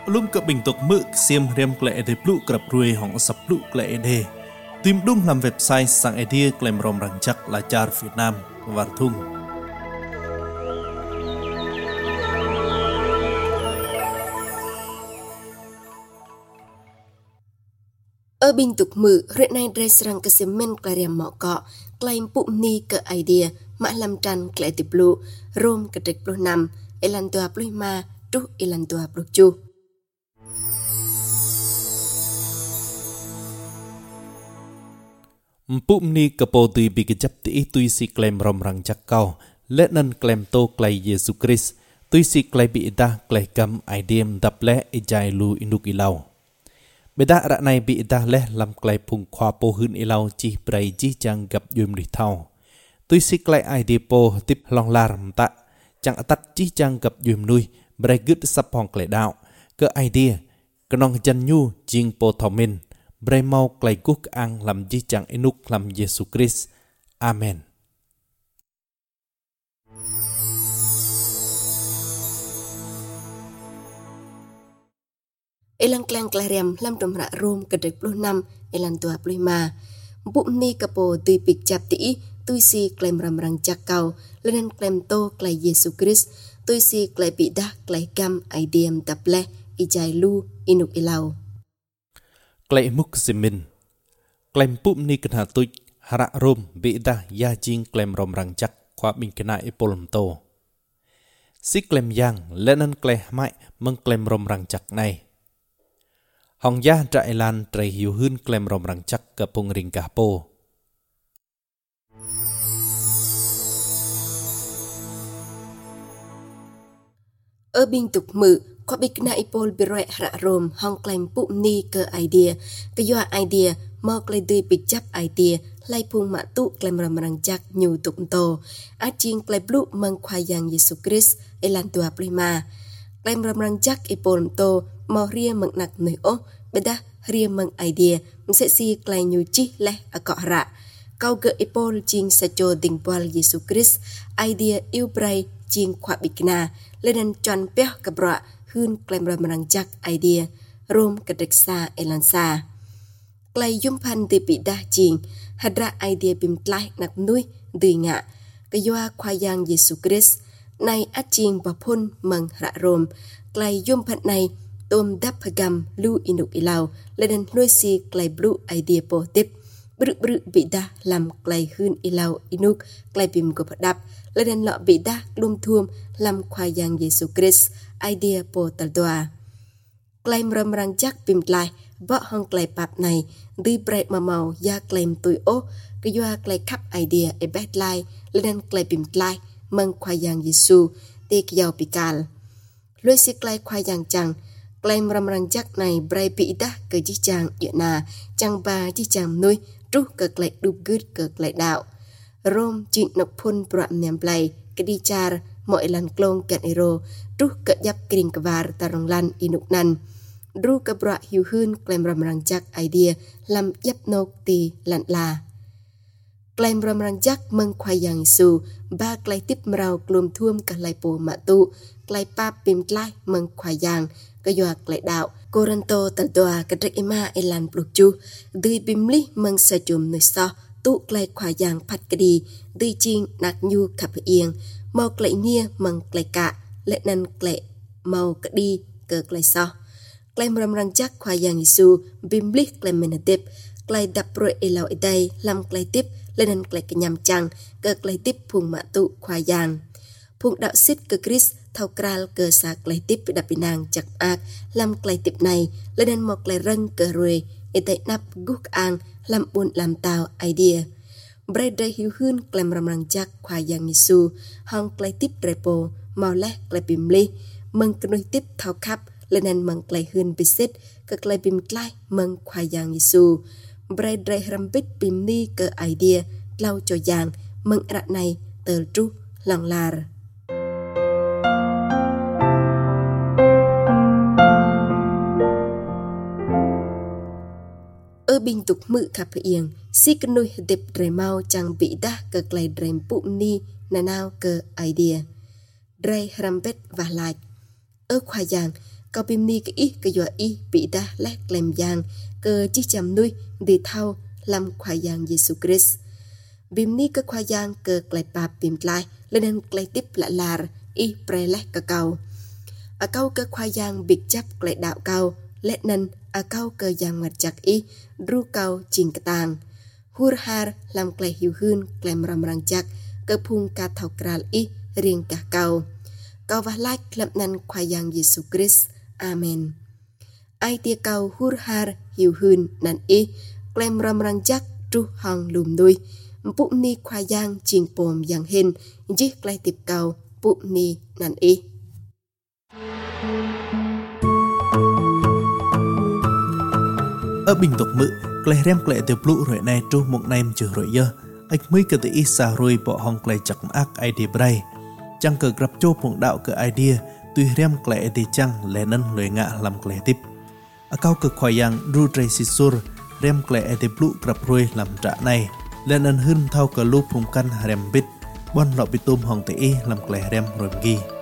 belum ke bentuk mực xiêm riam klei de plu krap ruai hong sap plu klei de tim dung làm website sang idea klem rom rancak lajar Việt Nam Varthung ở bình tục mực hiện nay dray serang kesemen klariam mọ cọ klaim pum ni ke idea mak lam tran klei de plu rom ketek plu nam elan tua plu ma tu elan tua plu chu Mpum ni kepo tui bi kejap ti tui si klaim rom rang jakau let nan klaim to klai Yesus Christ tui si klai bi ida klai kam idem daple ijai lu induk ilau beda rak nai bi ida leh lam klai phung khwa po hun ilau chi prai chi chang gap yum ri thau tui si klai ide po tip long lar mta chang atat chi chang gap yum nui brai gut sap hong klai dau ke idea kenong jan nyu jing po thomin Bray mau klai kuk ang lam ji chang inuk lam Yesus Christ. Amen. Elang klang klariam lam domra rom kedek puluh enam elan tua puluh lima. Buk ni kepo tui pik cap ti tui si klaim ram rang jakau lenen klaim to klai Yesus Christ tui si klai bidah klai gam idem tapleh ijai lu inuk ilau. Klai muk simin klaim pum ni kena tuj harak rom beda ya jing klaim rom rang jak kwa bin kena ipolom to si klaim yang lenan klai mai meng klaim rom rang jak này hong ya tra elan trai hiu hun klaim rom rang jak ke pung ring kah po ở bình tục mực có bị kena ipol beroi hara rom hong klaim pum ni ke idea ke yo idea mo klai tui pik cap idea lai phung ma tu klaim ram rang jak nyu tuk to a jing klai blu mang khwa yang Yesus Christ elan tua prima klaim ram rang jak ipol to mo ria mang nak noi o beda ria mang idea sẽ si klai nyu chi leh akọ ra kau ge ipol jing sa cho ding pal Yesus Christ idea yêu brai jing khwa bikna lên chọn peh kabra hun klaim ram rang jak idea rom kedeksa elansa klai yum pan de pida jing hadra idea bim tlai nak nui dui nga kaywa khwayang Yesus Christ nay at jing ba phun mang ra rom klai yum pan này tom dap phagam lu inuk ilau lên nuôi si klai blue idea po tip bru bida làm klai hun ilau inuk klai bim ko đap lên lọ bida lum thuom làm khwayang Yesus Christ idea po taldoa klaim ram rang jak bim tlai vợ hong klai pap này đi break mà màu ya claim tui o cái doa klai khắp idea e bet lai lên klai bim tlai mang khwayang Yesu te kiao pikal lôi si klai khwayang chang klaim ram rang jak này brai bị đa cơ chi chang địa na chang ba chi chang nuôi trú cơ klai đục gứt cơ klai đạo rom chuyện nọc phun proam niam play cái đi char mọi lần klong ket ero trú cơ giáp kring kvar tarong lan inuk nan ru kabra hiu hun klaim ram rang jak idea lam yap nok ti lan la klaim ram rang jak mang khwayang su ba klai tip mrau klum thuom ka lai po ma tu klai pa pim tlai mang khwayang ka yo klai đạo Coranto tal doa ka trek ima elan pluk chu dui bimli mang sa chum noi so tu klai khwayang phat ka di dui ching nak nyu khap ieng mau klai nia mang klai ka le nan klai mau ka di ke klai so klaim ram rang jak khwayang Yesu bimli klaim menatip klai dap pro elau idai lam klai tip lên klai kenyam chang ke klai tip phung ma tu khwayang phung đạo sit ke Christ thau kral ke sa klai tip đap pinang chak ak lam klai tip này lên một klai rang ke rue idai nap guk ang lam bun lam tao idea brai dai hiu hun klaim ram rang jak khwayang Yesu hong klai tip repo mau le klai bimli mang knoi tip thau khap lên mang klai hun bisit ke klai bim tlai mang khwayang Yesu brai drai rambit bim ni ke idea lau cho yang mang ra này tờ tru lang lar ở bình tục mự khap ieng si knoi dep drai mau chang bị da ke klai drai pum ni nanao ke idea drai rambit và lại ở khwayang Kau bim ni ke ih ke yua ih bị dah leh klem yang ke chi cham nuôi đi thao làm khoai yang Giêsu Christ. Bim ni ke khoai yang ke klei pa bim tlai lên klei tiếp lạ lar ih pre leh ke kau. A kau ke khoai yang big chap klei đạo kau let nen a kau ke yang mặt chak ih ru kau ching ketang. Hur har làm klei hiu hun klem ram rang chak ke phung ka thau kral ih riêng cả kau. Kau vah lai klem nan khoai yang Giêsu Christ. Amen. Ai tia kau hur har hiu hun nan ih klem ram rang chak tru hong lùm nuôi. Mpuk ni khoai yang ching pom yang hin jih klei tip kau puk ni nan ih. Ở bình tục mự, klei rem klei tiêu blu rồi này tru một nem chữ rồi dơ. Ách mới cơ tự ý xa rồi bỏ hong klei chak ác idea bray. Chẳng cơ grab chô phong đạo cơ idea, tuy rem klei thì chăng lẽ nân lưỡi ngạ làm klei tip. Ở cao cơ khoai yang ru tray si sur, rem klei tiêu blu grab rồi làm trả này. Lẽ nân hưng thao cơ lu phung căn rem bít, bon lọ bị tôm hong tự ý làm klei rem rồi ghi.